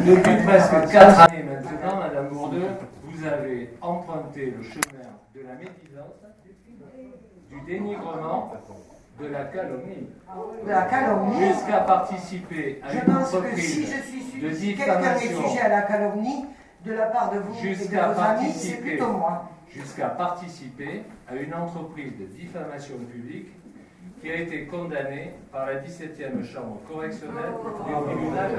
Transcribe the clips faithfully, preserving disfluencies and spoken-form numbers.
Depuis presque quatre années maintenant, Madame Bourdeux, vous avez emprunté le chemin de la médisance, du dénigrement, de la calomnie, de la calomnie, jusqu'à participer à je une pense que entreprise si je suis de si quelqu'un est diffamation, sujet à la calomnie, de la part de vous et de jusqu'à vos amis, c'est participer, plutôt moi. jusqu'à participer à une entreprise de diffamation publique qui a été condamnée par la dix-septième chambre correctionnelle du tribunal de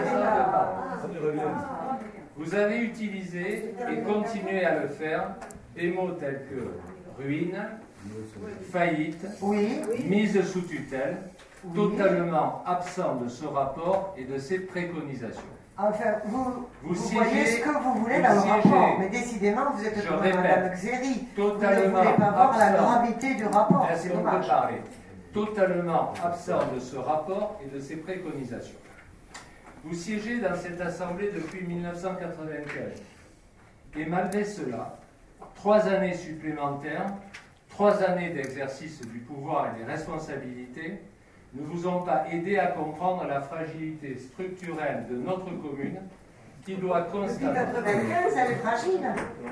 Paris. Vous avez utilisé et continuez à le faire des mots tels que ruine, faillite, Oui. mise sous tutelle, Oui. totalement absent de ce rapport et de ses préconisations. Enfin, vous, Vous vous siégez- voyez ce que vous voulez vous dans le siégez- rapport, mais décidément, vous êtes Je comme répète, Madame Xeri. totalement Vous ne voulez pas voir la absent. gravité du rapport, Est-ce c'est qu'on peut dommage. parler totalement absent de ce rapport et de ses préconisations. Vous siégez dans cette assemblée depuis mille neuf cent quatre-vingt-quinze. Et malgré cela, trois années supplémentaires, trois années d'exercice du pouvoir et des responsabilités ne vous ont pas aidé à comprendre la fragilité structurelle de notre commune qui doit Depuis constamment... quatre-vingt-quinze, elle est fragile.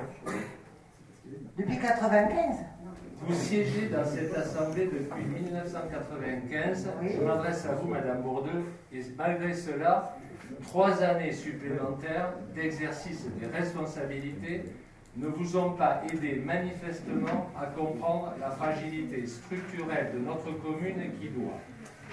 Depuis quatre-vingt-quinze. Vous siégez dans cette assemblée depuis mille neuf cent quatre-vingt-quinze. Je m'adresse à vous, Madame Bourdeux, et malgré cela, trois années supplémentaires d'exercice des responsabilités ne vous ont pas aidé manifestement à comprendre la fragilité structurelle de notre commune qui doit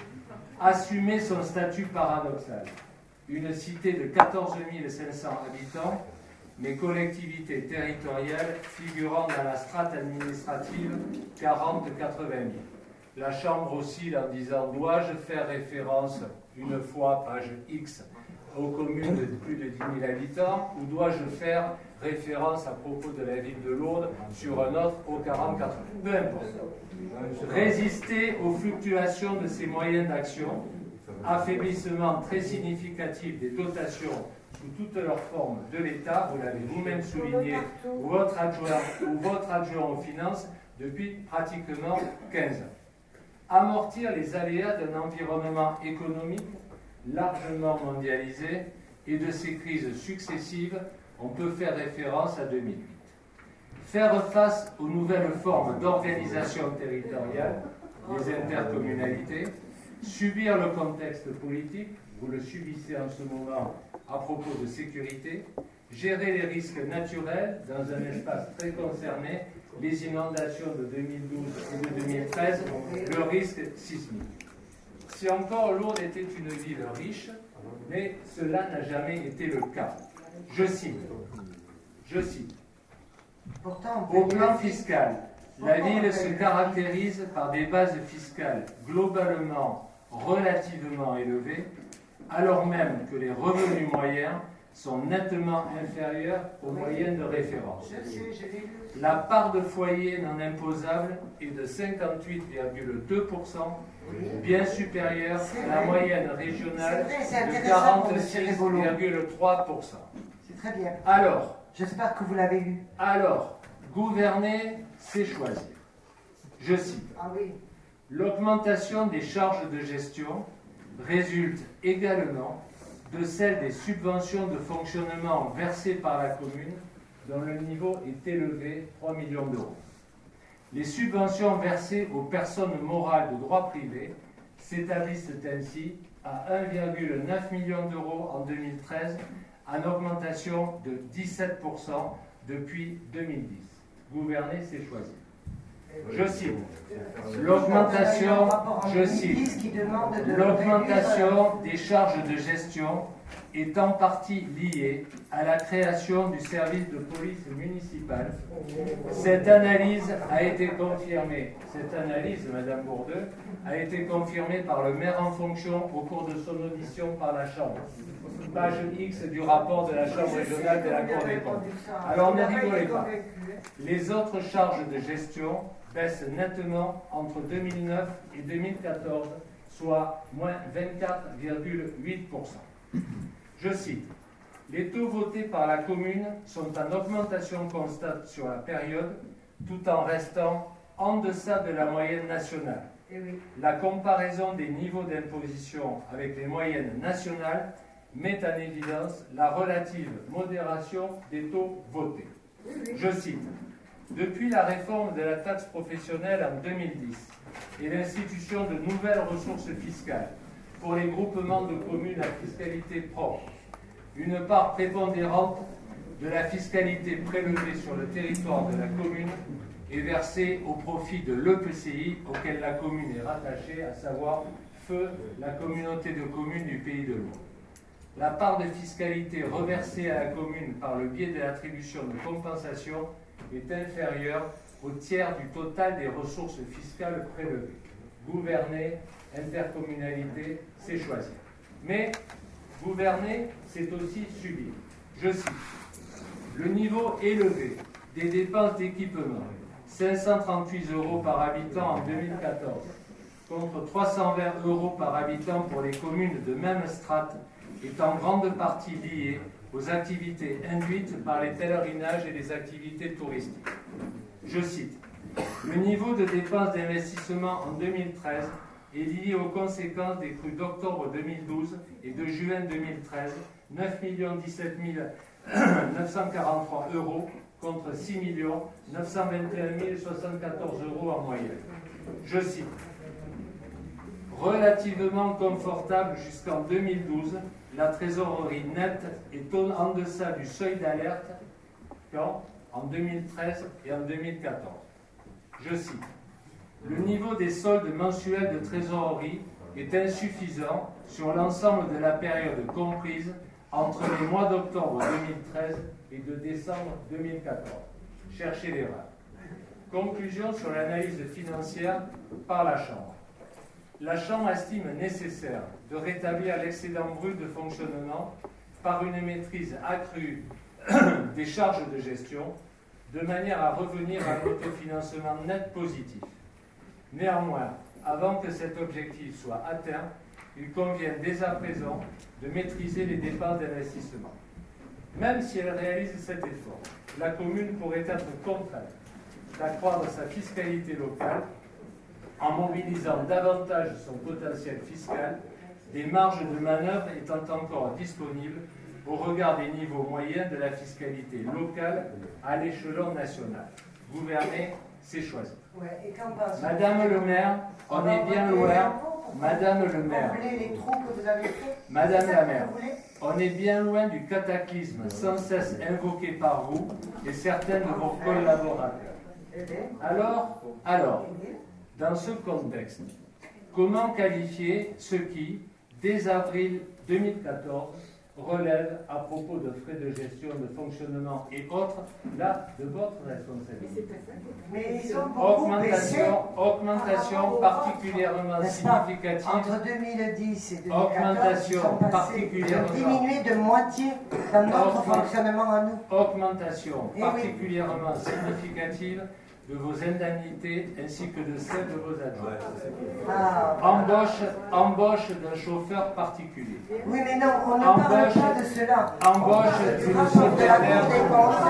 assumer son statut paradoxal. Une cité de quatorze mille cinq cents habitants, mais collectivités territoriales figurant dans la strate administrative quarante à quatre-vingt mille. La Chambre oscille en disant « Dois-je faire référence une fois, page X, aux communes de plus de dix mille habitants ou dois-je faire référence à propos de la ville de Lourdes sur un autre au quarante à quatre-vingts ?» Peu importe. Résister aux fluctuations de ces moyens d'action, affaiblissement très significatif des dotations sous toutes leurs formes de l'État, vous l'avez vous-même souligné, ou votre adjoint, ou votre adjoint aux finances depuis pratiquement quinze ans. Amortir les aléas d'un environnement économique largement mondialisé et de ces crises successives, on peut faire référence à deux mille huit. Faire face aux nouvelles formes d'organisation territoriale, les intercommunalités, subir le contexte politique, vous le subissez en ce moment à propos de sécurité, gérer les risques naturels dans un espace très concerné, les inondations de deux mille douze et de deux mille treize, le risque sismique. Si encore Lourdes était une ville riche, mais cela n'a jamais été le cas. Je cite, je cite, Pourtant, au plan fiscal, la ville se caractérise par des bases fiscales globalement relativement élevées, alors même que les revenus moyens sont nettement inférieurs aux moyennes de référence. La part de foyers non imposables est de cinquante-huit virgule deux pour cent, bien supérieure à la moyenne régionale de quarante-six virgule trois pour cent. C'est très bien. Alors, J'espère que vous l'avez eu. alors, gouverner, c'est choisir. Je cite. Ah oui. L'augmentation des charges de gestion résulte également de celle des subventions de fonctionnement versées par la commune, dont le niveau est élevé, trois millions d'euros. Les subventions versées aux personnes morales de droit privé s'établissent ainsi à un virgule neuf million d'euros en deux mille treize, en augmentation de dix-sept pour cent depuis deux mille dix. Gouverner, c'est choisir. Je cite, l'augmentation, je cite, l'augmentation des charges de gestion est en partie liée à la création du service de police municipale. Cette analyse a été confirmée, cette analyse, Madame Bourdeux, a été confirmée par le maire en fonction au cours de son audition par la Chambre. Page X du rapport de la Chambre régionale de la Cour des comptes. Alors ne rigolez pas. Les autres charges de gestion baissent nettement entre deux mille neuf et deux mille quatorze, soit moins vingt-quatre virgule huit pour cent. Je cite, les taux votés par la commune sont en augmentation constante sur la période, tout en restant en deçà de la moyenne nationale. La comparaison des niveaux d'imposition avec les moyennes nationales met en évidence la relative modération des taux votés. Je cite, « Depuis la réforme de la taxe professionnelle en deux mille dix et l'institution de nouvelles ressources fiscales pour les groupements de communes à fiscalité propre, une part prépondérante de la fiscalité prélevée sur le territoire de la commune est versée au profit de l'E P C I auquel la commune est rattachée, à savoir Feu, la communauté de communes du Pays de l'Aube. La part de fiscalité reversée à la commune par le biais de l'attribution de compensation est inférieure au tiers du total des ressources fiscales prélevées. Gouverner, intercommunalité, c'est choisir. Mais gouverner, c'est aussi subir. Je cite, « Le niveau élevé des dépenses d'équipement, cinq cent trente-huit euros par habitant en deux mille quatorze, contre trois cent vingt euros par habitant pour les communes de même strate, est en grande partie lié aux activités induites par les pèlerinages et les activités touristiques. » Je cite, « Le niveau de dépenses d'investissement en deux mille treize est lié aux conséquences des crues d'octobre deux mille douze et de juin deux mille treize, neuf millions dix-sept mille neuf cent quarante-trois euros contre six millions neuf cent vingt et un mille soixante-quatorze euros en moyenne. » Je cite, « Relativement confortable jusqu'en deux mille douze, la trésorerie nette est en deçà du seuil d'alerte quand en deux mille treize et en deux mille quatorze. Je cite, « Le niveau des soldes mensuels de trésorerie est insuffisant sur l'ensemble de la période comprise entre les mois d'octobre deux mille treize et de décembre deux mille quatorze. Cherchez l'erreur. » Conclusion sur l'analyse financière par la Chambre. La Chambre estime nécessaire de rétablir l'excédent brut de fonctionnement par une maîtrise accrue des charges de gestion, de manière à revenir à un autofinancement net positif. Néanmoins, avant que cet objectif soit atteint, il convient dès à présent de maîtriser les dépenses d'investissement. Même si elle réalise cet effort, la commune pourrait être contrainte d'accroître sa fiscalité locale en mobilisant davantage son potentiel fiscal, des marges de manœuvre étant encore disponibles au regard des niveaux moyens de la fiscalité locale à l'échelon national. Gouverner, c'est choisir. Ouais, et qu'en pensez-vous? Madame le maire, on est bien loin. Madame le maire, les trous que vous avez faits, Madame la maire, on est bien loin du cataclysme sans cesse invoqué par vous et certains de vos collaborateurs. Alors, alors, dans ce contexte, comment qualifier ce qui, dès avril deux mille quatorze, relève à propos de frais de gestion, de fonctionnement et autres, là, de votre responsabilité? Mais ils ont beaucoup baissé. Augmentation particulièrement significative. Entre deux mille dix et deux mille quatorze, Augmentation ils sont passés, particulièrement. ils ont diminué de moitié dans notre Augment- fonctionnement à nous. Augmentation Eh oui. particulièrement significative de vos indemnités ainsi que de celles de vos adjoints. Ah, Embauche, embauche d'un chauffeur particulier. oui, mais non, on ne parle Embauche- pas de cela. embauche on parle du d'une rapport de la secrétaire. Cour des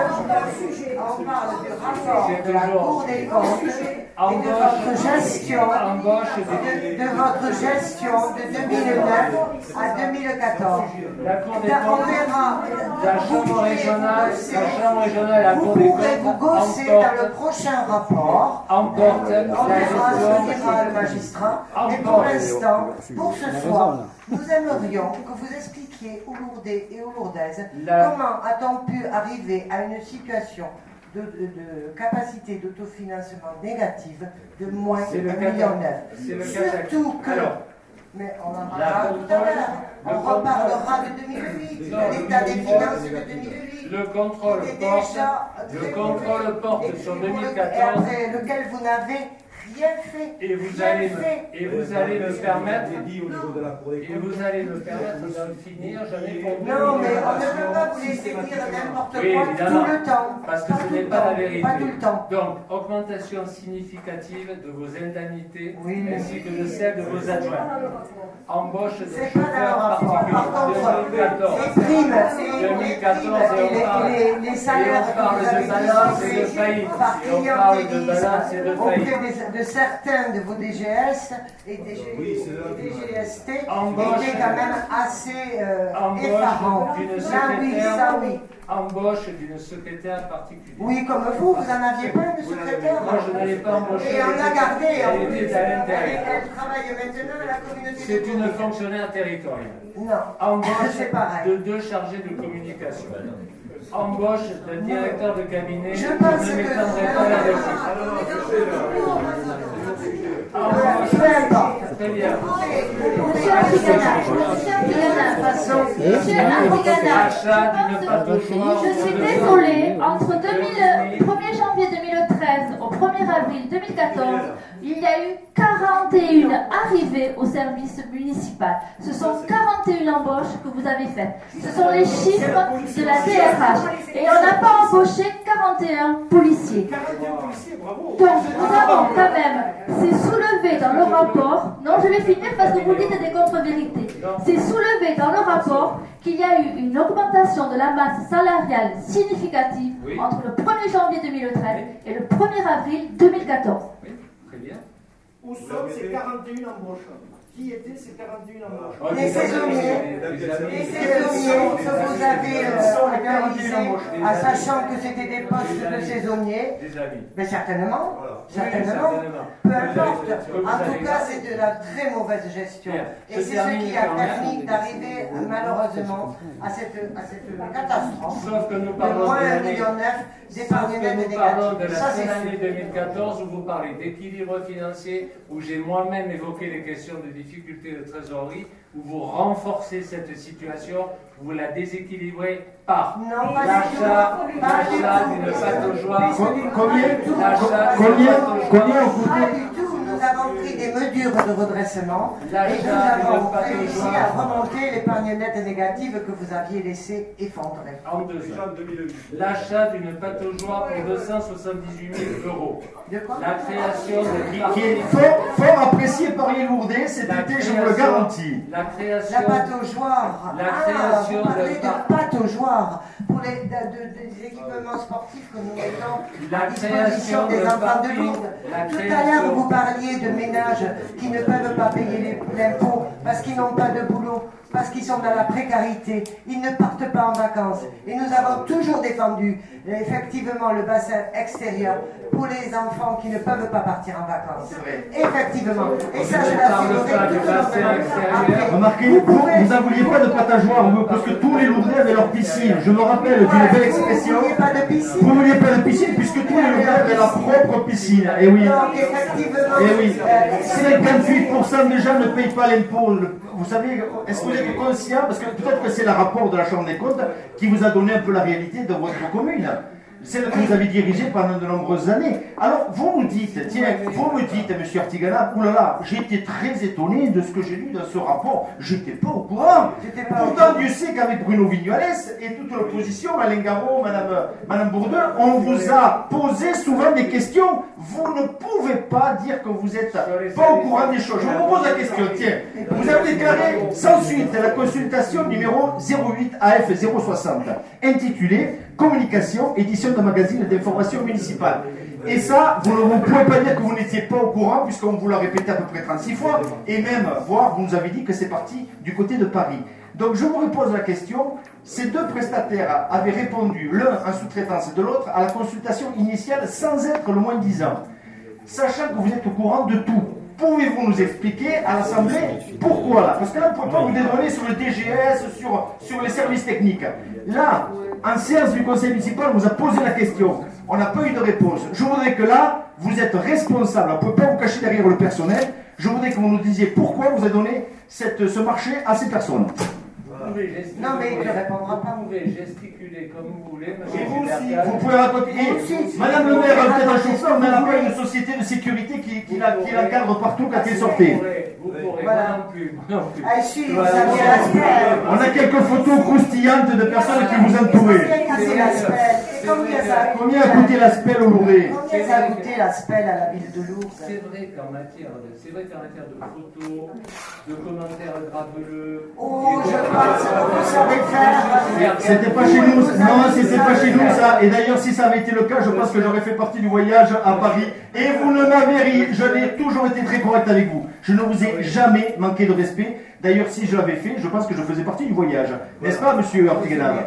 comptes. On parle du rapport C'est de la toujours- Cour des comptes et de Embauche- votre gestion, embauche de, des- de votre gestion de deux mille neuf à deux mille quatorze. La Cour des Là, on comptes, verra. la Vous Chambre pourrez régionale, vous la gosser- Chambre régionale, la Vous Cour des pourrez vous comptes gosser dans le emporte, prochain rapport. emporte la On verra ce que gestion. dira le magistrat. Mais pour Encore. l'instant, pour ce soir, nous aimerions que vous expliquiez aux Lourdais et aux Lourdaises La- comment a-t-on pu arriver à une situation de, de- de capacité d'autofinancement négative de moins C'est le un cata- million neuf. c'est le Surtout cata- que, Alors, mais on en la parlera tout à contrôle- l'heure, le on contrôle- reparlera de deux mille huit, Non, l'état des le finances de contrôle- deux mille huit. le contrôle était porte, déjà le très contrôle mauvais, porte et sur pour deux le- mille et quatorze. après lequel vous n'avez rien fait. Et vous rien allez me, fait. et vous allez me permettre, dit au niveau de la Cour des et comptes. vous allez me permettre d'en finir. J'en ai pour deux Non, mais minutes. on ne peut pas vous laisser dire n'importe Oui, quoi évidemment, tout le temps. parce que Pas ce tout n'est le pas temps, la vérité. Pas tout le temps. Donc, augmentation significative de vos indemnités Oui. ainsi que de celles de vos adjoints. Embauche de C'est pas dans le chauffeurs rapport. Par particuliers. contre, deux mille quatorze. les primes, les, deux mille les quatorze, primes et on et parle- les, les, les salaires et on parle que vous de avez balance et de distribués faillite. par Et on parle de balance et de clientélisme auprès faillite. des- de certains de vos D G S et D G, Oui, D G S T étaient Embauche. quand même assez euh, Embauche effarants. d'une Ça oui, secrétaire. ça oui. Embauche d'une secrétaire particulière. Oui, comme vous, vous n'en aviez pas une secrétaire? Moi, je ne l'ai pas embauchée. Et on l'a gardée. Elle en plus. était à Elle, l'intérieur. elle travaille maintenant à la communauté. C'est de une communes. fonctionnaire territoriale. Non, Embauche c'est pareil. de deux chargés de communication. Embauche d'un directeur de cabinet. Je pense ne que- m'étendrai pas là-dessus. Embauche. Peu importe. Très bien. Monsieur Artigana, Monsieur Artigana, Monsieur Artigana, Achat d'une pâte au choix. je suis désolée, entre deux mille premier janvier deux mille treize au premier avril deux mille quatorze, il y a eu quarante et un arrivées au service municipal. Ce sont quarante et une embauches que vous avez faites. Ce sont les chiffres de la D R H. Et on n'a pas embauché quarante et un policiers. Donc nous avons quand même, c'est soulevé dans le rapport, non je vais finir parce que vous dites des contre-vérités, c'est soulevé dans le rapport qu'il y a eu une augmentation de la masse salariale significative Oui. entre le premier janvier deux mille treize et le premier avril deux mille quatorze. Oui, très bien. Où sont ces quarante et une embauches? Qui étaient ces quarante et une embauches? Oh, Les des saisonniers. amis, des amis. Les saisonniers que vous avez euh, organisés en sachant que c'était des postes de saisonniers, Des amis. mais certainement, Voilà. certainement, Oui, certainement. peu Vous avez- importe. ce que vous En avez tout cas, fait. c'est de la très mauvaise gestion. Bien. Et Je c'est ce termine qui a quand même. permis d'arriver malheureusement à cette, à cette catastrophe Sauf que nous de parlons moins de un l'année. million neuf Sauf d'épargne que nette nous parlons de négative. la Ça, c'est seule année sûr. deux mille quatorze où vous parlez d'équilibre financier, où j'ai moi-même évoqué les questions de difficultés de trésorerie, où vous renforcez cette situation, vous la déséquilibrez par Non, pas du l'achat tout. Pas du l'achat tout. d'une pâte aux joies. Combien L'achat d'une Combien pâte aux joies. Combien ont Pas coûté du tout. Nous avons pris des mesures de redressement et L'achat nous avons d'une pâte aux réussi joies. à remonter l'épargne nette négative que vous aviez laissé effondrer. En deux Déjà ans. en deux mille huit. L'achat d'une pâte aux joies pour deux cent soixante-dix-huit mille euros. De quoi? La création de Qui est parties- fort, fort apprécié par les Lourdais cet La été, je vous le création- garantis. La création. La pâte aux joies. La Ah, création vous parlez de de, par- pâte aux joies pour les, de- de- des équipements sportifs que nous mettons La à disposition création des de enfants de parking, Lourdes. la Tout à création- l'heure, vous parliez de ménages qui ne peuvent pas payer les- l'impôt parce qu'ils n'ont pas de boulot, parce qu'ils sont dans la précarité. Ils ne partent pas en vacances. Et nous avons toujours défendu euh, effectivement le bassin extérieur pour les enfants qui ne peuvent pas partir en vacances. Effectivement. Et ça, je ne parle l'assurerai pas du tout bassin le extérieur. Après, Remarquez, vous vous, pouvez- vous n'avouliez pas de pâte à joie, parce que tous les Lourdais avaient leur piscine. Je me rappelle d'une belle expression. Vous ne vouliez pas de Vous piscine. ne vouliez pas de piscine, puisque tous les Lourdais avaient leur propre piscine. Et oui. Donc, effectivement, Eh oui, euh, cinquante-huit pour cent des gens ne payent pas l'impôt. Le- Vous savez, est-ce que vous êtes conscient, parce que peut-être que c'est le rapport de la Chambre des comptes qui vous a donné un peu la réalité de votre commune, celle que vous avez dirigée pendant de nombreuses années. Alors, vous me dites, tiens, vous me dites, monsieur Artigana, oulala, j'ai été très étonné de ce que j'ai lu dans ce rapport. J'étais pas au courant. J'étais pas au Pourtant, courant. Dieu sait qu'avec Bruno Vignales et toute l'opposition, Alain Garot, madame, madame Bourdin, on vous a posé souvent des questions. Vous ne pouvez pas dire que vous n'êtes pas au courant des choses. Je vous pose la question, tiens. Vous avez déclaré sans suite la consultation numéro zéro huit A F zéro soixante, intitulée Communication, édition de magazine d'information municipale. Et ça, vous ne vous pouvez pas dire que vous n'étiez pas au courant, puisqu'on vous l'a répété à peu près trente-six fois, et même, voire, vous nous avez dit que c'est parti du côté de Paris. Donc je vous repose la question, ces deux prestataires avaient répondu, l'un en sous-traitance de l'autre, à la consultation initiale sans être le moins disant. Sachant que vous êtes au courant de tout, pouvez-vous nous expliquer à l'Assemblée pourquoi là? Parce que là, on ne peut pas vous dédouaner sur le D G S, sur, sur les services techniques. Là, en séance du conseil municipal, on vous a posé la question. On n'a pas eu de réponse. Je voudrais que là, vous êtes responsable. On ne peut pas vous cacher derrière le personnel. Je voudrais que vous nous disiez pourquoi vous avez donné cette, ce marché à ces personnes. Vous pouvez gesticuler. Non, mais il ne répondra pas. Vous pouvez gesticuler comme vous voulez, monsieur Et vous aussi, Gilbertal. vous pouvez raconter. Vous aussi, Et si Madame vous le maire a voulez peut-être un raconter chauffeur, ce mais elle que n'a vous pas voulez. une société de sécurité qui, qui, Vous la, qui pourrez- l'encadre partout quand elle Vous sortait. pourrez, vous pourrez, Voilà. moi non plus, moi non plus. Ah, si, vous Voilà. avez l'aspect. On a quelques photos croustillantes de personnes qui vous entouraient. C'est l'aspect. Combien ça a coûté, Combien a coûté la spelle au Lourdes? Combien ça a coûté la spelle à la ville de Lourdes? C'est vrai qu'en matière, de, c'est vrai qu'en matière de photos, de commentaires graveleux. Oh, je pense que vous savez faire. C'était pas chez nous, non, c'était pas chez nous ça. Et d'ailleurs, si ça avait été le cas, je pense que j'aurais fait partie du voyage à Paris. Et vous ne m'avez ri, je n'ai toujours été très correct avec vous. Je ne vous ai jamais manqué de respect. D'ailleurs, si je l'avais fait, je pense que je faisais partie du voyage. N'est-ce pas, monsieur Artiganave?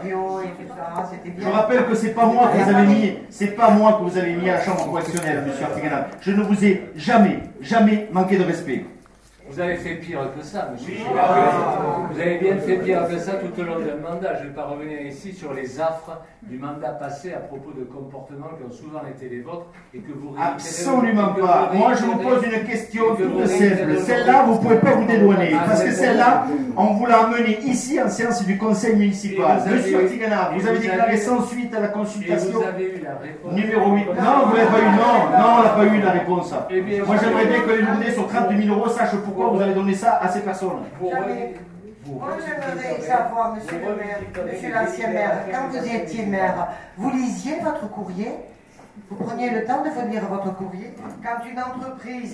Je rappelle que c'est pas moi que vous avez mis, c'est pas moi que vous avez mis à la chambre correctionnelle, monsieur Artiganave. Je ne vous ai jamais, jamais manqué de respect. Vous avez fait pire que ça, monsieur Gilles. Vous avez bien fait pire que ça tout au long d'un mandat. Je ne vais pas revenir ici sur les affres du mandat passé à propos de comportements qui ont souvent été les vôtres et que vous réitérez. Absolument pas. Moi, je vous pose une question toute simple. Celle-là, vous ne pouvez pas vous dédouaner. Parce que celle-là, on vous l'a amenée ici en séance du conseil municipal. Monsieur Artiganave, vous avez déclaré sans suite à la consultation. Vous avez eu la réponse. Numéro huit. Non, vous n'avez pas eu. Non, non, on n'a pas eu la réponse. Moi, j'aimerais bien que les Lourdais sur trente-deux mille euros sachent pourquoi vous avez donné ça à ces personnes. Jamais. Moi, j'aimerais savoir, monsieur le maire, monsieur l'ancien maire, quand vous étiez maire, vous lisiez votre courrier? Vous preniez le temps de lire votre courrier? Quand une entreprise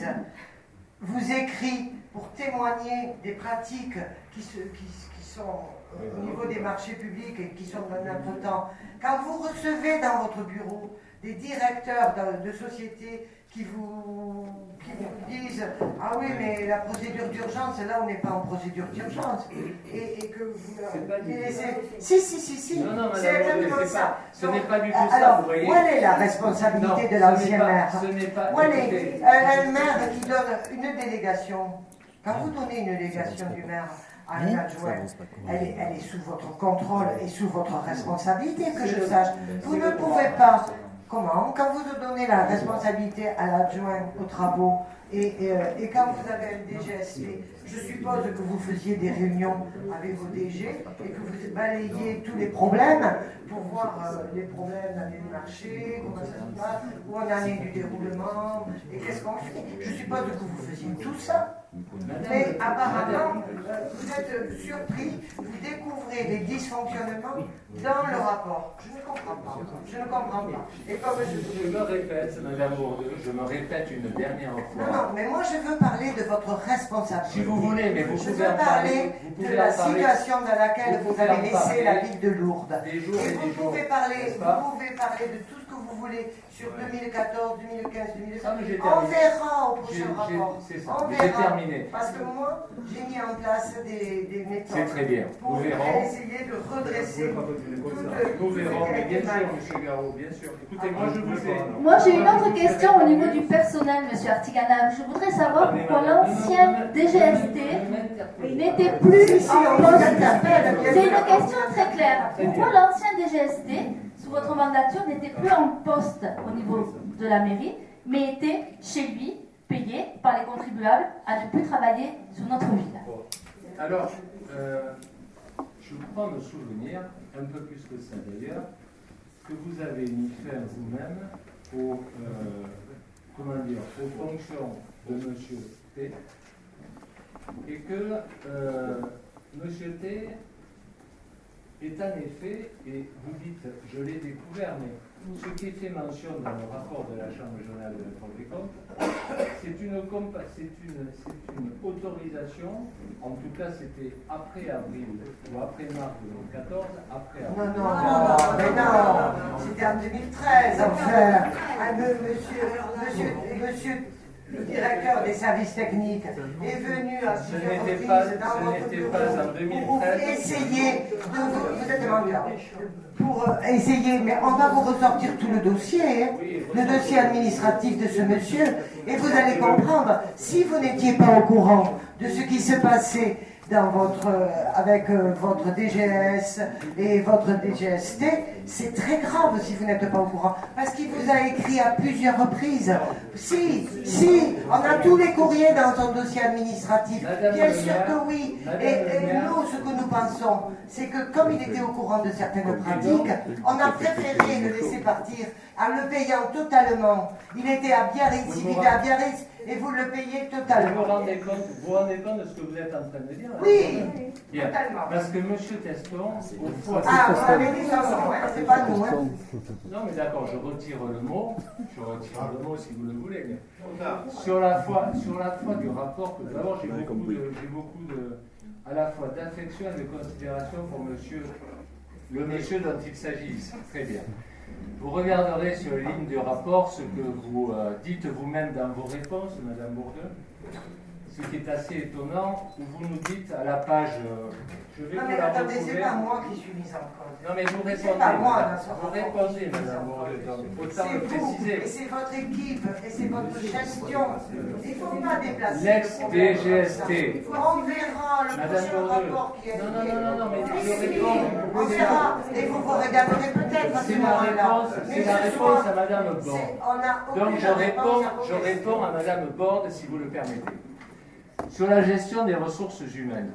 vous écrit pour témoigner des pratiques qui, se, qui, qui sont au niveau des marchés publics et qui sont dans notre temps, quand vous recevez dans votre bureau des directeurs de, de sociétés qui vous, qui vous disent « Ah oui, mais la procédure d'urgence, là, on n'est pas en procédure d'urgence. » et, et que vous leur laissez... Si, si, si, si, non, non, c'est exactement c'est ça. pas, ce n'est pas du tout alors, ça, vous voyez. Où elle est la responsabilité non, de l'ancien maire? Ce n'est pas... Où elle est écoutez, un maire qui donne une délégation? Quand vous donnez une délégation du maire à un adjoint, elle est, elle est sous votre contrôle et sous votre responsabilité, que je sache. Vous ne pouvez pas... Comment? Quand vous donnez la responsabilité à l'adjoint aux travaux et, et, et quand vous avez un D G S T, je suppose que vous faisiez des réunions avec vos D G et que vous balayiez tous les problèmes pour voir euh, les problèmes dans les marchés, comment ça se passe, où on en est du déroulement et qu'est-ce qu'on fait. Je suppose que vous faisiez tout ça. Mais apparemment, euh, vous êtes surpris, vous découvrez des dysfonctionnements dans le rapport. Je ne comprends pas. Je ne comprends pas. Et comme je... je me répète, madame Bourdieu, je me répète une dernière fois. Non, non, mais moi je veux parler de votre responsabilité. Si vous voulez, mais vous je pouvez veux en parler parler. Vous de pouvez la en parler. situation dans laquelle Vous vous, pouvez avez en laissé parler la ville de Lourdes. Des jours et, et des vous jours. pouvez parler, N'est-ce pas? vous pouvez parler de tout ce que vous voulez sur deux mille quatorze, deux mille quinze, deux mille seize. Ah, mais j'ai On terminé. verra au J'ai- prochain j'ai- rapport. c'est ça, On mais j'ai verra. terminé. Parce que moi, j'ai mis en place des, des méthodes. C'est très bien. Pour Nous verrons. essayer de redresser toutes Nous verrons, mais bien toutes sûr, les monsieur Garot, bien sûr. Écoutez, moi je vous ai... Moi, j'ai une autre question au niveau du personnel, monsieur Artiganave. Je voudrais savoir pourquoi l'ancien D G S T n'était plus Si, si, on en vous poste. interpelle, bien C'est sûr. une question très claire. Pourquoi l'ancien D G S T, sous votre mandature, n'était plus en poste au niveau de la mairie, mais était chez lui, payé par les contribuables, à ne plus travailler sur notre ville? Alors, euh, je crois me souvenir, un peu plus que ça d'ailleurs, que vous avez mis fin vous-même aux, euh, comment dire, aux fonctions de monsieur T, et que euh, monsieur T est en effet, et vous dites, je l'ai découvert, mais ce qui est fait mention dans le rapport de la Chambre régionale de la Cour des comptes, c'est une, compa- c'est une, c'est une autorisation, en tout cas c'était après avril ou après mars deux mille quatorze, après Non, avril. non, non, mais non, c'était en deux mille treize, enfin. Ah, me- monsieur, monsieur, monsieur le directeur des services techniques est venu à Ce plusieurs n'était reprises pas, dans ce votre n'était bureau pas en deux mille pour treize. essayer de vous, vous êtes menteur, pour euh, essayer, mais on va vous ressortir tout le dossier, hein, le dossier administratif de ce monsieur, et vous allez comprendre, si vous n'étiez pas au courant de ce qui se passait dans votre, euh, avec euh, votre D G S et votre D G S T, c'est très grave si vous n'êtes pas au courant. Parce qu'il vous a écrit à plusieurs reprises. Si, si, on a tous les courriers dans son dossier administratif. Madame Bien le sûr maire, que oui. Madame Et, le et maire. nous, ce que nous pensons, c'est que comme il était au courant de certaines pratiques, on a préféré le laisser partir en le payant totalement. Il était à Biarritz, il vivait à Biarritz. et vous le payez Vous vous totalement. rendez compte, vous vous rendez compte de ce que vous êtes en train de dire? Oui, Bien. totalement. Parce que M. Teston, au fond, Ah, vous avez dit ça, hein, c'est pas nous. Hein. non mais d'accord, je retire le mot, je retire le mot si vous le voulez, mais sur la foi, sur la foi du rapport, que d'abord j'ai beaucoup, de, j'ai beaucoup de, à la fois d'affection et de considération pour monsieur, le monsieur dont il s'agit ici. Très bien. Vous regarderez sur les lignes du rapport ce que vous euh, dites vous-même dans vos réponses, Madame Bourdeux, ce qui est assez étonnant, où vous nous dites à la page, euh, je vais Non, vous mais la attendez, retrouver. c'est pas moi qui suis mise en cause. Non mais vous C'est répondez, pas moi, madame. dans ce Vous rapport. répondez, Madame Bourdeux, donc autant C'est le vous, préciser. et c'est votre équipe, et c'est votre gestion. Il ne faut pas déplacer. L'ex-D G S T. On verra le Madame prochain Bourdeux. rapport qui est. Non, non, non, non, non, mais je Si, réponds. on verra, et vous vous regarderez peut-être à ce C'est la moment-là. réponse, Mais c'est la ce réponse soir, à Madame Borde. c'est- on a Donc aucune je réponds, réponse à vos je questions. réponds à Madame Borde, si vous le permettez. Sur la gestion des ressources humaines,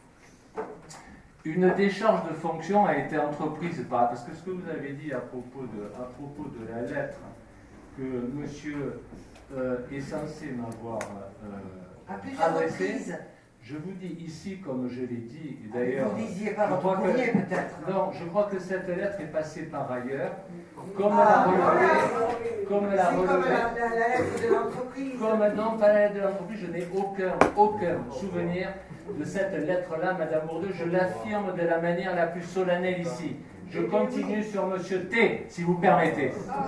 une décharge de fonction a été entreprise par, parce que ce que vous avez dit à propos de, à propos de la lettre que monsieur euh, est censé m'avoir euh, À plusieurs adressée, reprises. je vous dis ici, comme je l'ai dit, et d'ailleurs, Vous disiez pas je votre crois que- courrier peut-être. non, je crois que cette lettre est passée par ailleurs, comme Ah, elle a relevé, voilà. comme elle a C'est comme relevé, la, la- la lettre de l'entreprise. comme non, pas la lettre de l'entreprise, je n'ai aucun, aucun souvenir de cette lettre-là, Madame Bourdeux, je l'affirme de la manière la plus solennelle ici. Je continue sur Monsieur T, si vous permettez.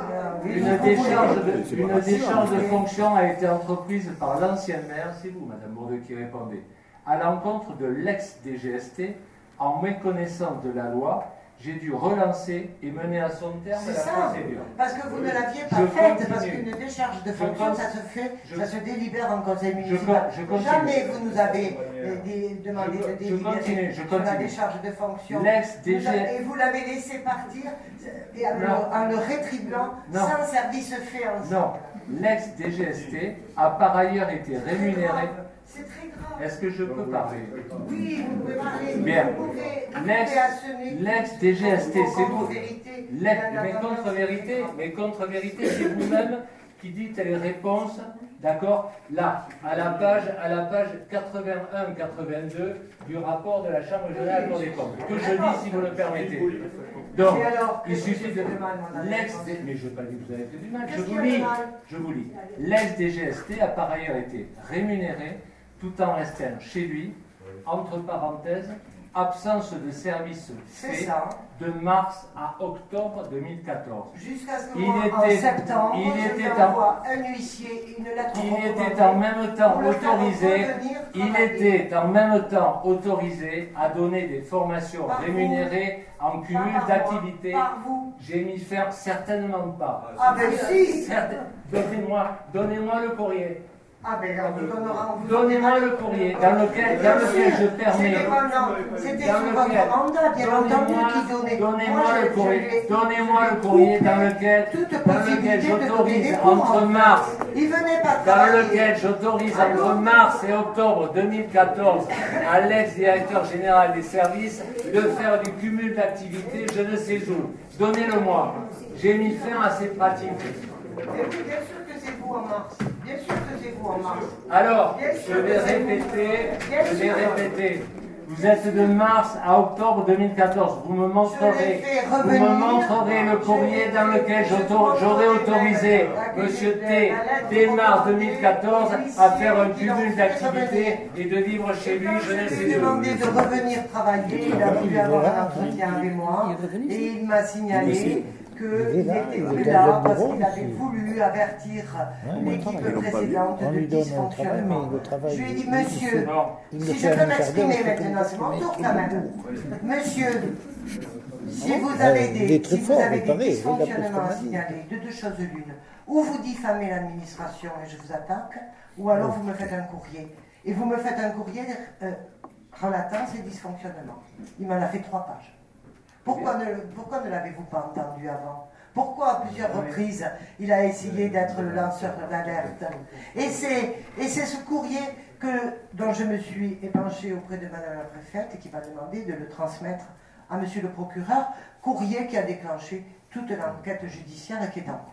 Une décharge de, une décharge de fonction a été entreprise par l'ancienne maire, c'est vous, Madame Bourdeux, qui répondez, à l'encontre de l'ex-D G S T, en méconnaissance de la loi. J'ai dû relancer et mener à son terme C'est la ça, procédure. parce que vous ne l'aviez pas Je faite, continue. parce qu'une décharge de Je fonction, con- ça se fait, je- ça se délibère en conseil Je municipal. con- je continue. Jamais vous nous avez euh, dé- demandé Je co- de je délibérer continue, je sur la continue. décharge de fonction. L'ex-D G Vous avez- Et vous l'avez laissé partir et en, le, Non. en le rétribuant Non. sans service fait ensemble. Non, l'ex-D G S T a par ailleurs été rémunéré. C'est très grave. Est-ce que je peux parler? Oui, vous pouvez parler. Bien. Vous pouvez, vous L'ex- pouvez assumer l'ex-D G S T, vos c'est vous. contre-vérités. L'ex- Bien mais entendu, contre-vérité, c'est mais contre-vérité, c'est vous-même qui dites les réponses, d'accord, là, à la page, à la page quatre-vingt-un quatre-vingt-deux du rapport de la Chambre générale de Cour des comptes, que je lis si vous le permettez. Donc, Et alors, il qu'est-ce que suffit j'ai de fait de mal, mon ami l'ex, mais je ne veux pas dire que vous avez fait du mal, je Qu'est-ce vous qu'il y a de lis, mal je vous lis. L'ex-D G S T a par ailleurs été rémunéré tout en restant chez lui, entre parenthèses, absence de service C'est fait ça. de mars à octobre deux mille quatorze. Jusqu'à ce que Il moi, était- en septembre, il je était lui en- envoie un huissier et une lettre Il recommandée était en même temps pour le faire autorisé, revenir il travailler. était en même temps autorisé à donner des formations Par vous. rémunérées en Pas cumul par moi, d'activités. par vous. J'ai mis faire certainement pas. Ah ben si. Certain- Donnez-moi, donnez-moi le courrier. Ah ben on vous donnera, on vous Donnez-moi donnera- le courrier dans lequel, dans lequel je permets. C'était pendant, c'était Dans sous lequel- votre mandat, bien entendu, Donnez-moi qui donnait. donnez-moi Moi, le je- courrier. je l'ai Donnez-moi le courrier dans coupé lequel, toute dans lequel possibilité de donner des j'autorise cours, entre en fait. mars. Il venait pas Dans travailler. lequel j'autorise entre mars et octobre deux mille quatorze à l'ex-directeur général des services de faire du cumul d'activités, je ne sais où. Donnez-le-moi. J'ai mis fin à ces pratiques. Et oui, bien sûr que c'est vous en mars. Bien sûr que c'est vous en mars. Alors, Bien je sûr vais que c'est vous. répéter, Bien je vais sûr. répéter. Vous êtes de mars à octobre deux mille quatorze. Vous me Je l'ai montrerez, fait vous revenir. me montrerez le courrier Je l'ai dans fait- lequel je j'auto- vous j'aurais montrerai autorisé la- la- Monsieur la- T, la lettre dès mars recommandée deux mille quatorze, de à l'huissier faire un qui l'ont cumul fait d'activités et de vivre chez lui, je ne Je lui ai sais où. demandé de revenir travailler, il a voulu avoir un entretien avec moi et il m'a signalé qu'il n'était plus là parce qu'il avait voulu avertir l'équipe précédente On de lui donne un travail, dysfonctionnement. mais le travail, Je lui ai dit, il- monsieur, Non. il le si fait je en peux un quart d'heure, m'exprimer il fait maintenant, c'est mon une tour petite quand même. minute. Monsieur, si vous Ah, avez il des, est très si vous fort, avez il des paraît, il a dysfonctionnements à plus de signaler, de deux choses l'une, ou vous diffamez l'administration et je vous attaque, ou alors vous me faites un courrier. Et vous me faites un courrier euh, relatant ces dysfonctionnements. Il m'en a fait trois pages. Pourquoi ne, pourquoi ne l'avez-vous pas entendu avant? Pourquoi à plusieurs reprises il a essayé d'être le lanceur d'alerte? Et c'est et c'est ce courrier que, dont je me suis épanché auprès de Madame la Préfète et qui m'a demandé de le transmettre à Monsieur le Procureur, courrier qui a déclenché toute l'enquête judiciaire et qui est en cours.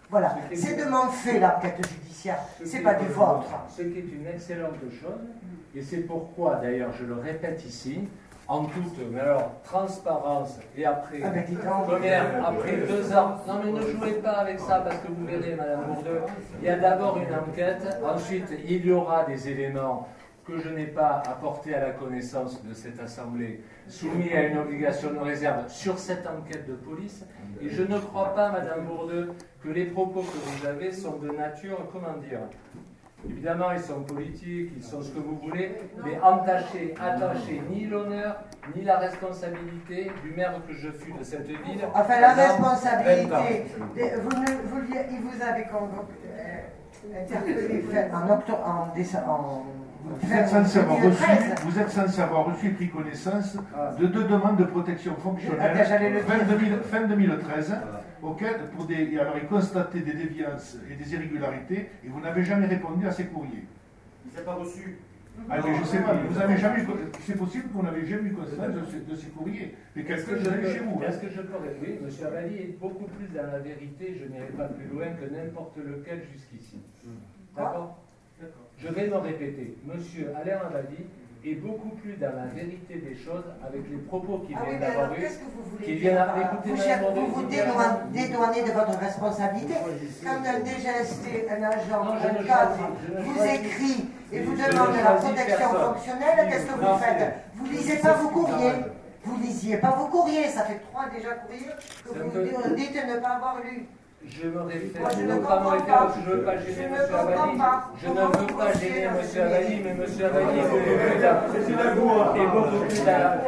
Voilà, c'est de mon fait l'enquête judiciaire, c'est pas du vôtre. Ce qui est une excellente chose, et c'est pourquoi, d'ailleurs, je le répète ici, en toute, mais alors, transparence, et après, Ah ben, dis donc. première, après deux ans, non mais ne jouez pas avec ça, parce que vous verrez, Madame Bourdeux, il y a d'abord une enquête, ensuite, il y aura des éléments que je n'ai pas apportés à la connaissance de cette Assemblée, soumis à une obligation de réserve sur cette enquête de police, et je ne crois pas, Madame Bourdeux, que les propos que vous avez sont de nature, comment dire, évidemment, ils sont politiques, ils sont ce que vous voulez, mais entacher, attacher ni l'honneur, ni la responsabilité du maire que je fus de cette ville. Enfin, la pendant responsabilité, vingt ans. des- vous, ne, vous, li- il vous avez convoqué, euh, interpellé fait, en octobre, en décembre, en Vous êtes censé avoir deux mille reçu, treize. vous êtes censé avoir reçu et pris connaissance de deux demandes de protection Attends, fonctionnelle j'allais le fin, dire. deux mille fin deux mille treize, auxquelles, pour des, et alors ils constataient des déviances et des irrégularités, et vous n'avez jamais répondu à ces courriers. Il ne s'est pas reçu. Ah, mais je sais pas, mais vous avez jamais eu, c'est possible que vous n'avez jamais eu connaissance de ces, de ces courriers. Mais Est-ce quelqu'un que, vous je a eu peux, chez vous. hein. est-ce que je peux Oui, M. Avalli est beaucoup plus dans la vérité, je n'irai pas plus loin que n'importe lequel jusqu'ici. D'accord Je vais me répéter. M. Alain Avalli est beaucoup plus dans la vérité des choses avec les propos qu'il Ah oui, vient mais d'avoir alors eus. qu'est-ce que vous voulez Qui dire vient par là? d'écouter Vous, Madame cher- Bourdeux, vous vous qui dédouan- vient- dédouanez de votre responsabilité. Quand un D G S T, un agent, Non, je un ne cadre choisis- je ne vous choisis- écrit et vous je ne demande la choisis protection personne. fonctionnelle, qu'est-ce que Non, vous faites? c'est- Vous lisez pas vos courriers. Vous lisiez pas vos courriers. Ça fait trois déjà courriers que C'est un vous peu- dites ne pas avoir lu. Je me réfère, Moi, je ne notamment comprends été- pas. je ne veux pas Je gêner ne M. Avalli. comprends pas. Je ne Comment veux vous pas osez gêner dans M. ce Avalli, pays? mais M. Avalli est beaucoup plus là. Et beaucoup plus là.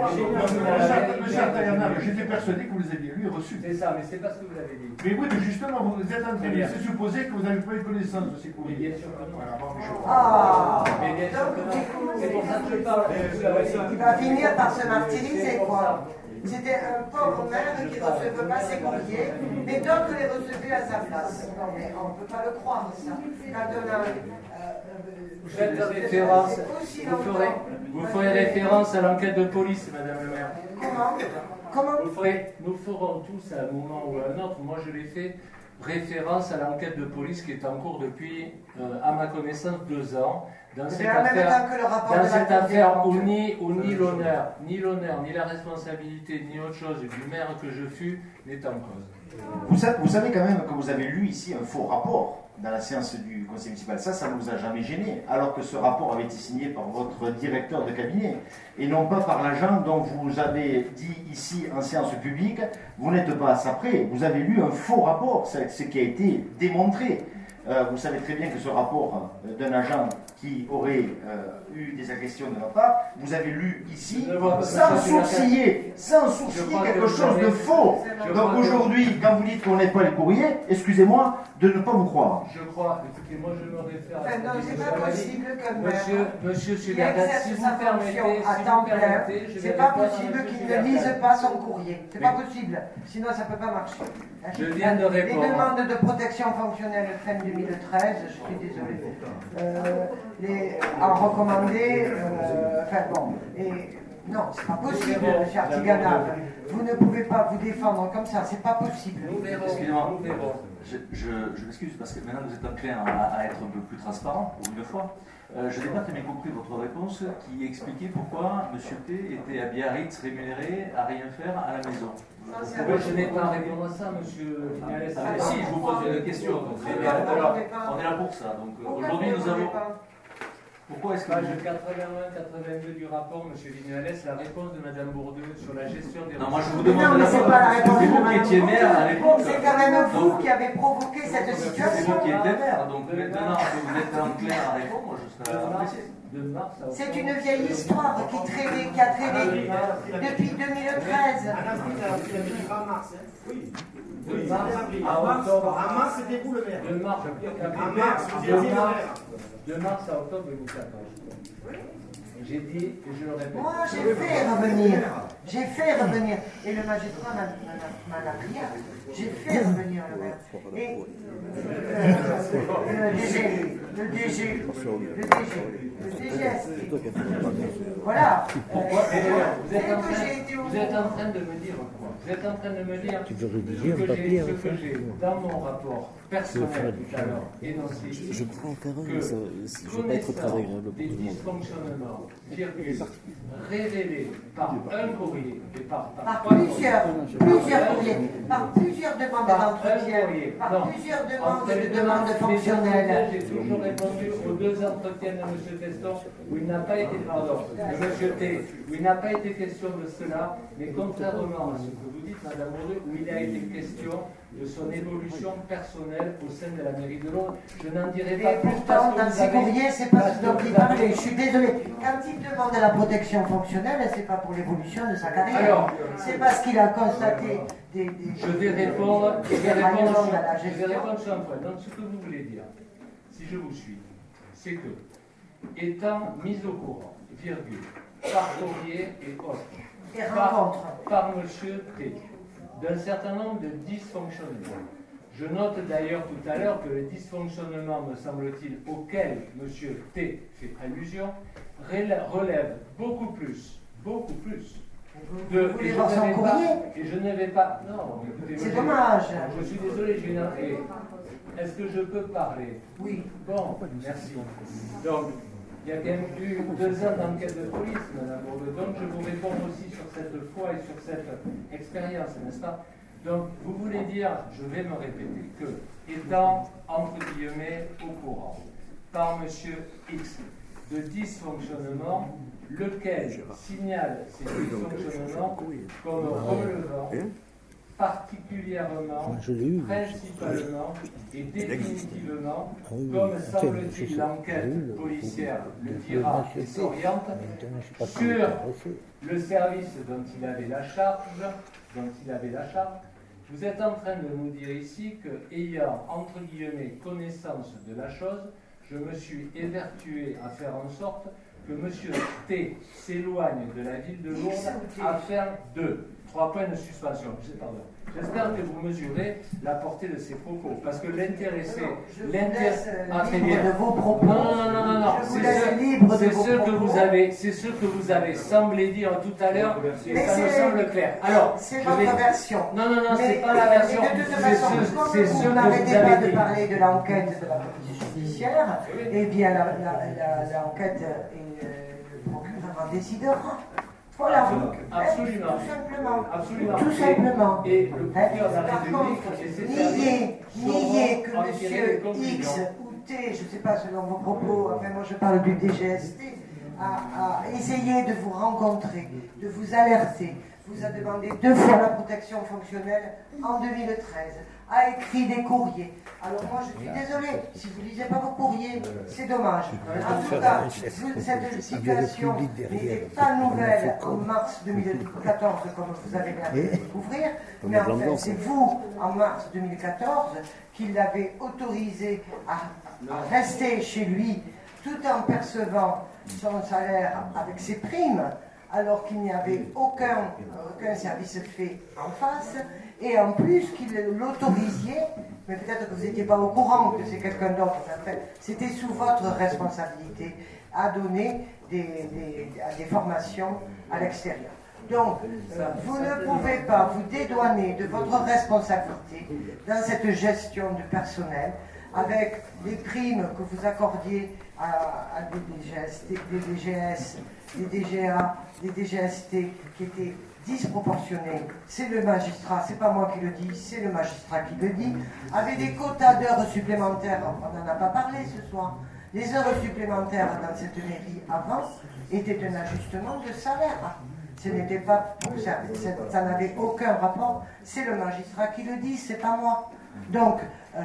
Monsieur Taillana, j'étais persuadé que vous les aviez lu et reçus. C'est ça, mais c'est pas ce que vous avez dit. Mais oui, mais justement, vous êtes en train Très de bien. laisser supposer que vous n'avez pas eu connaissance de ces Mais courriers. bien sûr que non. Voilà, bon, mais je- Ah. Mais bien sûr que non. C'est pour ça que je parle. M. Avalli. Il va finir par se martyriser, C'est pour quoi. ça. C'était un pauvre maire qui ne recevait pas ses courriers, mais d'autres les recevaient à sa place. Non, mais on ne peut pas le croire, ça. Quand on a. euh, euh, Vous faites référence, c'est aussi vous ferez, longtemps. vous ferez référence à l'enquête de police, Madame le maire. Comment Comment Vous ferez, nous ferons tous à un moment ou à un autre, moi je l'ai fait, référence à l'enquête de police qui est en cours depuis, euh, à ma connaissance, deux ans. Dans cette C'est en même affaire, temps que le rapport dans de la cette Cour des affaire où comptes. ni, où ni l'honneur, ni l'honneur, ni la responsabilité, ni autre chose du maire que je fus n'est en cause. Vous savez, vous savez quand même que vous avez lu ici un faux rapport dans la séance du conseil municipal. Ça, ça ne vous a jamais gêné, alors que ce rapport avait été signé par votre directeur de cabinet, et non pas par l'agent dont vous avez dit ici en séance publique, vous n'êtes pas à ça près. Vous avez lu un faux rapport, c'est ce qui a été démontré. Euh, vous savez très bien que ce rapport euh, d'un agent qui aurait euh, eu des agressions de notre part, vous avez lu ici, Je vois- sans je suis d'accord. sourciller, sans Je sourciller crois que quelque vous chose avez- de faux. Je Donc crois que- aujourd'hui, quand vous dites qu'on n'est pas les courriers, excusez-moi de ne pas vous croire. Je crois, écoutez, moi je me réfère à Enfin, ce non, que dit c'est M. pas Avalli. possible qu'un Monsieur, maire monsieur qui Sugardat, exerce si vous sa permettez, fonction à si temps vous plein, permettez, je vais c'est pas répondre à possible monsieur qu'il ne Sugardat. lise pas son courrier. C'est pas Mais- possible. Sinon, ça peut pas marcher. Je viens de répondre. Les demandes de protection fonctionnelle fin deux mille treize, je suis désolé, euh, les, en recommandé, euh, enfin bon, et non, c'est pas possible, Nous verrons. M. Artiganov. Vous ne pouvez pas vous défendre comme ça, c'est pas possible. Nous verrons, Excusez-moi. nous verrons. Je, je, je m'excuse parce que maintenant vous êtes enclin à, à être un peu plus transparent pour une fois. Euh, je n'ai pas très bien compris votre réponse qui expliquait pourquoi M. T était à Biarritz rémunéré à rien faire à la maison. Ça, c'est Moi, je n'ai pas à répondre à ça, monsieur Vignales. Ah, mais si, je vous pose une question. Donc, c'est bien. Alors, on est là pour ça. Donc euh, aujourd'hui nous avons. Pourquoi est-ce que Page vous... quatre-vingt-un quatre-vingt-deux du rapport, monsieur Vignales, la réponse de madame Bourdeux sur la gestion des Non, moi je vous Mais demande non, mais c'est pas la réponse c'est de vous qui Madame étiez maire à l'époque. C'est quand même vous Donc, qui avez provoqué cette c'est situation. vous qui étiez maire. Donc maintenant que vous êtes enclin à répondre, je de serais mars, apprécié. de mars à C'est octobre. une vieille histoire qui, traînait, qui a traîné depuis deux mille treize. Madame Smith a pris la ville en mars. hein. Oui. De Oui, mars c'est à en mars, octobre. en mars, c'était vous le maire. De mars, En mars, vous de étiez le mars, maire. de mars à octobre deux mille quatorze. J'ai dit, et je le répète. Moi, j'ai fait revenir. J'ai fait revenir. Et le magistrat m'a m'a- m'a prié. J'ai fait revenir le maire. Et euh, le D G, le D G, le D G, le D G S. Voilà. Pourquoi D'ailleurs, vous êtes Dès en que train, j'ai été au vous êtes en train de me dire quoi? Vous êtes en train de me dire Tu veux ce rédiger un que papier, j'ai, ce enfin que j'ai dans mon rapport personnel tout à l'heure énoncé ici, Je prends un carré, que ça, je vais pas être très agréable pour des tout le monde. dysfonctionnements, virgule, révélés par un courrier et par, par, Par trois plusieurs, courriers. plusieurs Par un- courriers, par plusieurs demandes Par un d'entretien, courrier. par Non. plusieurs Entre demandes les de demandes les fonctionnelles. entretiens, j'ai toujours répondu aux deux entretiens de M. Teston où il n'a pas été, pardon, de M. T, où il n'a pas été question de cela, mais contrairement à ce que vous dites, Madame Bourdeux, où il a été question de son évolution personnelle au sein de la mairie de Londres. Je n'en dirai pas Et plus pourtant, parce que dans vous ces avez- courriers, c'est pas parce ce que dont vous il avez- parlait. Je suis désolée. Quand il demande la protection fonctionnelle, c'est pas pour l'évolution de sa carrière. Alors, c'est parce qu'il a constaté des. des Je vais répondre, je vais répondre, défaillances sur, dans la je vais gestion. répondre sur un point. Donc, ce que vous voulez dire, si je vous suis, c'est que, étant mis au courant, virgule, par courrier et autres, Des par, rencontres. par monsieur T, d'un certain nombre de dysfonctionnements. Je note d'ailleurs tout à l'heure que les dysfonctionnements, me semble-t-il, auxquels monsieur T fait allusion, relèvent relèvent beaucoup plus, beaucoup plus. De, Vous voulez et je voir ne son vais courrier pas, et je ne vais pas. Non, écoutez, C'est moi, dommage. Je suis désolé, j'ai une entrée. Est-ce que je peux parler? Oui. Bon, merci. Donc, il y a quand même eu deux ans d'enquête de police, Madame Bourdeux. Donc, je vous réponds aussi sur cette foi et sur cette expérience, n'est-ce pas? Donc, vous voulez dire, je vais me répéter, que, étant, entre guillemets, au courant, par Monsieur X, de dysfonctionnement, lequel signale ces dysfonctionnements comme relevant particulièrement, Je l'ai eu. principalement et définitivement, Ah oui, comme enfin, semble-t-il je sais. l'enquête Oui, le- policière le le- dira le- et s'oriente, Maintenant, je sais pas sur comment ça va se- le service dont il avait la charge, dont il avait la charge, vous êtes en train de nous dire ici que, ayant entre guillemets connaissance de la chose, je me suis évertué à faire en sorte que M. T s'éloigne de la ville de Lourdes afin de trois points de suspension. Je sais, pardon. J'espère que vous mesurez la portée de ces propos, parce que l'intéressé, Je vous l'intéressé, laisse ah, très libre bien. de vos propos. Non, non, non, non, non. Je vous C'est laisse ce, libre de c'est vos ce que propos. vous avez, c'est ce que vous avez semblé dire tout à l'heure, et Mais ça me c'est- semble clair. Alors, C'est je votre vais- version. Non, non, non, Mais- c'est pas la version. mais de toute C'est façon, ce, comme c'est ce vous que n'arrêtez vous pas avez de dit. parler de l'enquête de la police judiciaire, eh bien la- la- la- l'enquête et euh, le procureur en décidera. Voilà. Absolument. Absolument. Tout simplement. Absolument. Tout simplement. Et le procureur de la Par République contre, et ses nier, services nier que sauront en tirer des M. conclusions. X ou T, je ne sais pas selon vos propos, enfin moi je parle du D G S T, a, a essayé de vous rencontrer, de vous alerter, vous a demandé deux fois la protection fonctionnelle en deux mille treize, a écrit des courriers. Alors moi je suis désolée, si vous ne lisez pas vos courriers, c'est dommage. En tout cas, vous- cette situation n'était pas nouvelle en mars deux mille quatorze, comme vous avez l'air de le découvrir, mais en fait c'est vous, en mars deux mille quatorze, qui l'avez autorisé à, à rester chez lui tout en percevant son salaire avec ses primes, alors qu'il n'y avait aucun, aucun service fait en face, et en plus qu'il l'autorisiez, mais peut-être que vous n'étiez pas au courant que c'est quelqu'un d'autre, en fait, c'était sous votre responsabilité à donner des, des, des formations à l'extérieur. Donc, euh, vous ne pouvez pas vous dédouaner de votre responsabilité dans cette gestion de personnel avec les primes que vous accordiez à, à des D G S T, des D G S, des D G A, des D G S T qui étaient disproportionnées. C'est le magistrat, c'est pas moi qui le dis, c'est le magistrat qui le dit. Avec des quotas d'heures supplémentaires, on n'en a pas parlé ce soir. Les heures supplémentaires dans cette mairie avant étaient un ajustement de salaire. Ce n'était pas pour ça, ça n'avait aucun rapport. C'est le magistrat qui le dit, c'est pas moi. Donc, euh,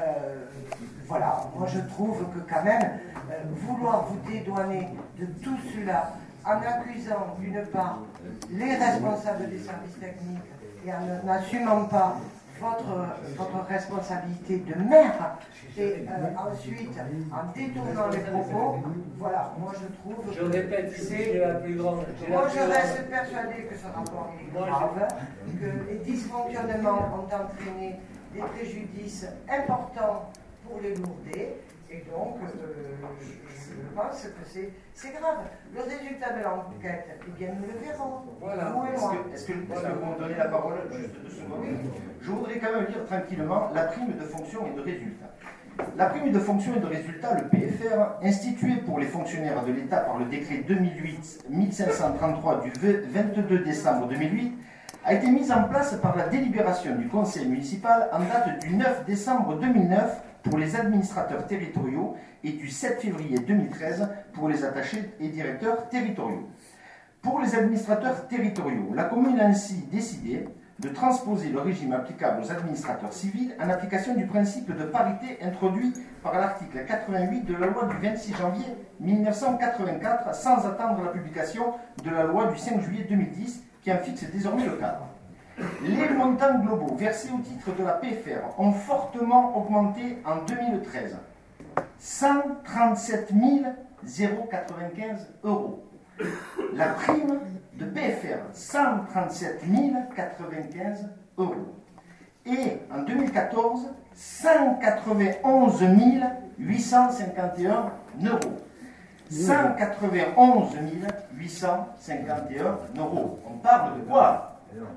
voilà, moi je trouve que quand même, euh, vouloir vous dédouaner de tout cela en accusant d'une part les responsables des services techniques et en n'assumant pas votre, votre responsabilité de maire. Et euh, ensuite, en détournant les propos, voilà, moi je trouve Je répète, c'est la plus grande. Moi je reste persuadée que ce rapport est grave, que les dysfonctionnements ont entraîné des préjudices importants pour les Lourdais, et donc euh, je pense que c'est grave. Le résultat de l'enquête, eh bien nous le verrons. Voilà. Vous et Est-ce moi. que, est-ce que, est-ce que vous me donnez la parole juste deux secondes? Oui. Je voudrais quand même lire tranquillement la prime de fonction et de résultat. La prime de fonction et de résultat, le P F R, instituée pour les fonctionnaires de l'État par le décret deux mille huit mille cinq cent trente-trois du vingt-deux décembre deux mille huit, a été mise en place par la délibération du conseil municipal en date du neuf décembre deux mille neuf pour les administrateurs territoriaux et du sept février deux mille treize pour les attachés et directeurs territoriaux. Pour les administrateurs territoriaux, la commune a ainsi décidé de transposer le régime applicable aux administrateurs civils en application du principe de parité introduit par l'article quatre-vingt-huit de la loi du vingt-six janvier mille neuf cent quatre-vingt-quatre sans attendre la publication de la loi du cinq juillet deux mille dix qui en fixe désormais le cadre. Les montants globaux versés au titre de la P F R ont fortement augmenté en deux mille treize. cent trente-sept mille quatre-vingt-quinze euros. La prime de P F R, cent trente-sept mille quatre-vingt-quinze euros. Et en deux mille quatorze, cent quatre-vingt-onze mille huit cent cinquante et un euros. cent quatre-vingt-onze mille huit cent cinquante et un euros. On parle de quoi?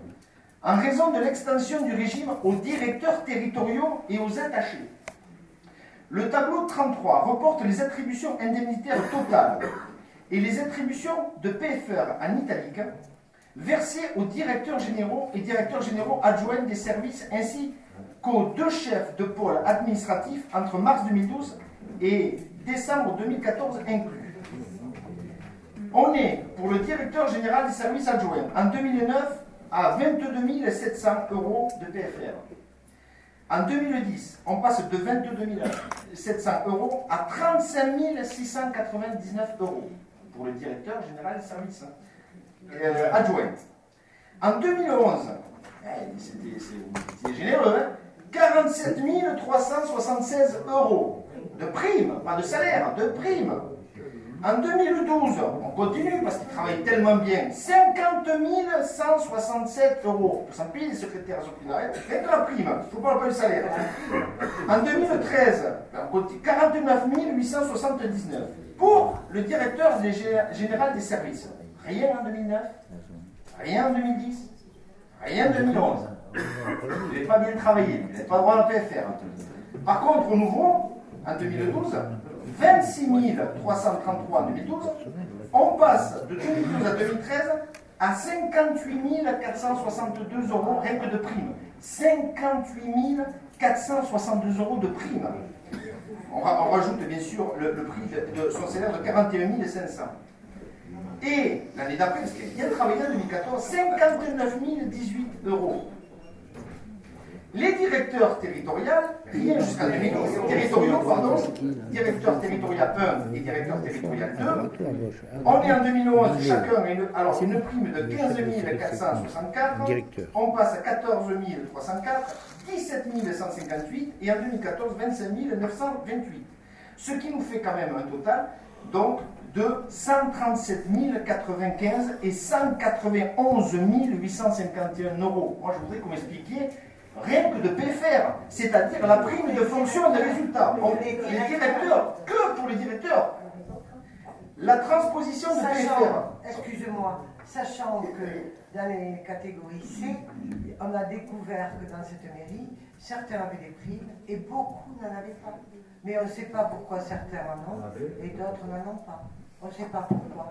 En raison de l'extension du régime aux directeurs territoriaux et aux attachés. Le tableau trente-trois reporte les attributions indemnitaires totales et les attributions de P F R en italique versées aux directeurs généraux et directeurs généraux adjoints des services ainsi qu'aux deux chefs de pôle administratif entre mars deux mille douze et décembre deux mille quatorze inclus. On est, pour le directeur général des services adjoints, en deux mille neuf à vingt-deux mille sept cents euros de P F R. En deux mille dix, on passe de vingt-deux mille sept cents euros à trente-cinq mille six cent quatre-vingt-dix-neuf euros pour le directeur général des services euh, adjoints. En deux mille onze, c'était généreux, hein, quarante-sept mille trois cent soixante-seize euros de prime, pas de salaire, de prime. En deux mille douze, on continue parce qu'ils travaillent tellement bien, cinquante mille cent soixante-sept euros. Pour s'en payer les secrétaires supplémentaires, rien que la prime, il ne faut pas le salaire. En deux mille treize, on continue, quarante-neuf mille huit cent soixante-dix-neuf. Pour le directeur des général des services, rien en deux mille neuf, rien en deux mille dix, rien en deux mille onze. Vous n'avez pas bien travaillé, vous n'avez pas droit à la P F R. Par contre, au nouveau, en deux mille douze, vingt-six mille trois cent trente-trois en deux mille douze, on passe de deux mille douze à deux mille treize à cinquante-huit mille quatre cent soixante-deux euros rien que de prime. cinquante-huit mille quatre cent soixante-deux euros de prime. On, on rajoute bien sûr le, le prix de, de son salaire de quarante et un mille cinq cents. Et l'année d'après, parce qu'il a bien travaillé en deux mille quatorze, cinquante-neuf mille dix-huit euros. Les directeurs territoriaux, rien jusqu'à deux mille douze, territoriaux, pardon, directeur territorial un et directeur territorial deux, on est en deux mille onze, chacun a une, alors une prime de quinze mille quatre cent soixante-quatre, on passe à quatorze mille trois cent quatre, dix-sept mille cent cinquante-huit et en deux mille quatorze, vingt-cinq mille neuf cent vingt-huit. Ce qui nous fait quand même un total donc de cent trente-sept mille quatre-vingt-quinze et cent quatre-vingt-onze mille huit cent cinquante et un euros. Moi je voudrais que vous m'expliquiez rien que de P F R, c'est-à-dire la prime de fonction des résultats. On, les directeurs, que pour les directeurs. La transposition de P F R. Excusez-moi, sachant que dans les catégories C, on a découvert que dans cette mairie, certains avaient des primes et beaucoup n'en avaient pas. Mais on ne sait pas pourquoi certains en ont et d'autres n'en ont pas. On ne sait pas pourquoi.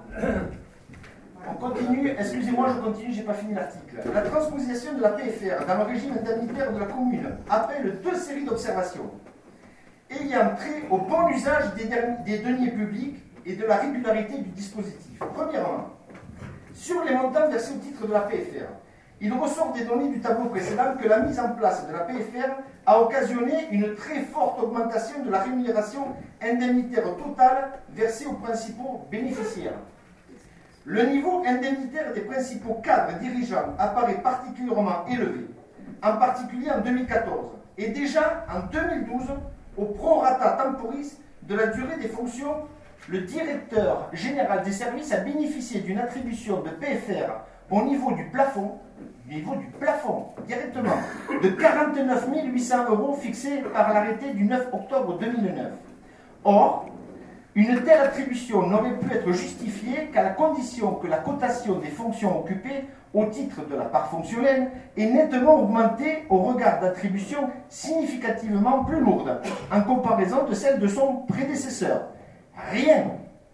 On continue, excusez-moi, je continue, j'ai pas fini l'article. La transposition de la P F R dans le régime indemnitaire de la commune appelle deux séries d'observations ayant trait au bon usage des, des deniers publics et de la régularité du dispositif. Premièrement, sur les montants versés au titre de la P F R, il ressort des données du tableau précédent que la mise en place de la P F R a occasionné une très forte augmentation de la rémunération indemnitaire totale versée aux principaux bénéficiaires. Le niveau indemnitaire des principaux cadres dirigeants apparaît particulièrement élevé. en particulier en deux mille quatorze, et déjà en deux mille douze, au prorata temporis de la durée des fonctions, le directeur général des services a bénéficié d'une attribution de P F R au niveau du plafond, niveau du plafond, directement, de quarante-neuf mille huit cents euros fixé par l'arrêté du neuf octobre deux mille neuf. Or, une telle attribution n'aurait pu être justifiée qu'à la condition que la cotation des fonctions occupées au titre de la part fonctionnelle est nettement augmentée au regard d'attributions significativement plus lourdes en comparaison de celle de son prédécesseur. Rien,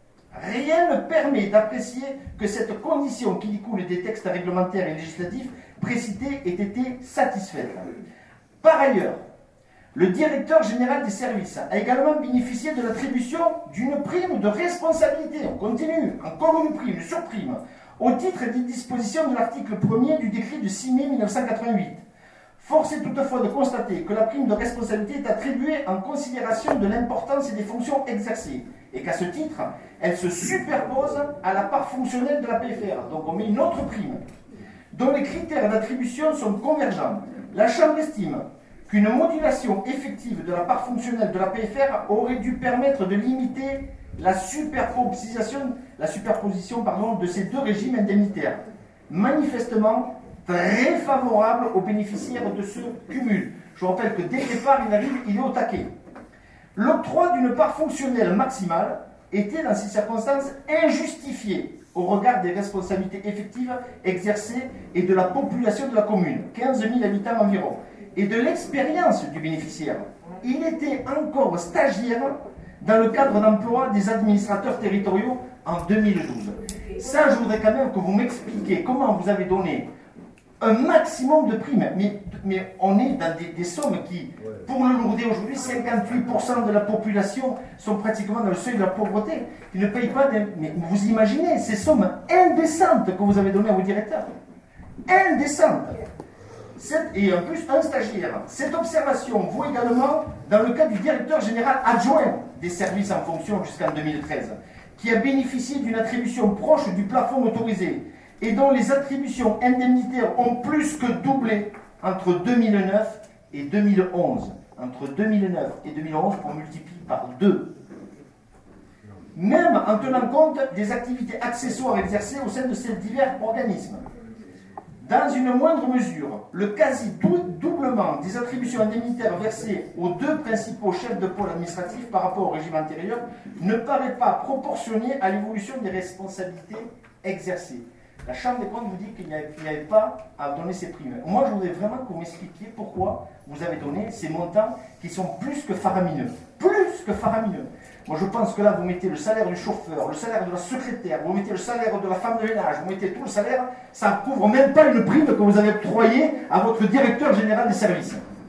rien ne permet d'apprécier que cette condition qui découle des textes réglementaires et législatifs précités ait été satisfaite. Par ailleurs, le directeur général des services a également bénéficié de l'attribution d'une prime de responsabilité. On continue, encore une prime, une surprime, au titre des dispositions de l'article premier du décret de six mai mille neuf cent quatre-vingt-huit. Force est toutefois de constater que la prime de responsabilité est attribuée en considération de l'importance et des fonctions exercées, et qu'à ce titre, elle se superpose à la part fonctionnelle de la P F R. Donc on met une autre prime, dont les critères d'attribution sont convergents. La Chambre estime qu'une modulation effective de la part fonctionnelle de la P F R aurait dû permettre de limiter la superposition, la superposition pardon, de ces deux régimes indemnitaires, manifestement très favorable aux bénéficiaires de ce cumul. Je vous rappelle que dès le départ, il arrive, il est au taquet. L'octroi d'une part fonctionnelle maximale était dans ces circonstances injustifié au regard des responsabilités effectives exercées et de la population de la commune, quinze mille habitants environ, et de l'expérience du bénéficiaire. Il était encore stagiaire dans le cadre d'emploi des administrateurs territoriaux en deux mille douze. Ça, je voudrais quand même que vous m'expliquiez comment vous avez donné un maximum de primes, mais, mais on est dans des, des sommes qui, pour le Lourdes aujourd'hui, cinquante-huit pour cent de la population sont pratiquement dans le seuil de la pauvreté, qui ne payent pas, des, mais vous imaginez ces sommes indécentes que vous avez données à vos directeurs, indécentes. Cette, et en plus un stagiaire. Cette observation vaut également dans le cas du directeur général adjoint des services en fonction jusqu'en deux mille treize, qui a bénéficié d'une attribution proche du plafond autorisé et dont les attributions indemnitaires ont plus que doublé entre deux mille neuf et deux mille onze. Entre deux mille neuf et deux mille onze, on multiplie par deux. Même en tenant compte des activités accessoires exercées au sein de ces divers organismes. Dans une moindre mesure, le quasi-doublement des attributions indemnitaires versées aux deux principaux chefs de pôle administratif par rapport au régime antérieur ne paraît pas proportionné à l'évolution des responsabilités exercées. La Chambre des comptes vous dit qu'il n'y avait pas à donner ces primes. Moi, je voudrais vraiment que vous m'expliquiez pourquoi vous avez donné ces montants qui sont plus que faramineux. Plus que faramineux. Moi, je pense que là, vous mettez le salaire du chauffeur, le salaire de la secrétaire, vous mettez le salaire de la femme de ménage, vous mettez tout le salaire, ça ne couvre même pas une prime que vous avez octroyée à votre directeur général des services.